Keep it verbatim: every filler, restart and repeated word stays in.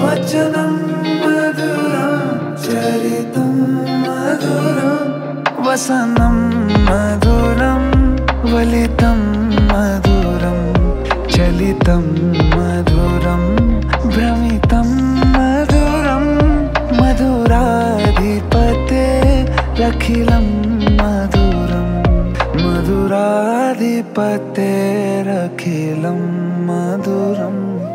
वचनं मधुरं चरितं मधुरं वसनं मधुरं वलितं मधुरं चलितं मधुरं भ्रमितं मधुरं मधुराधिपतेरखिलं मधुरं मधुराधिपतेरखिलं मधुरम्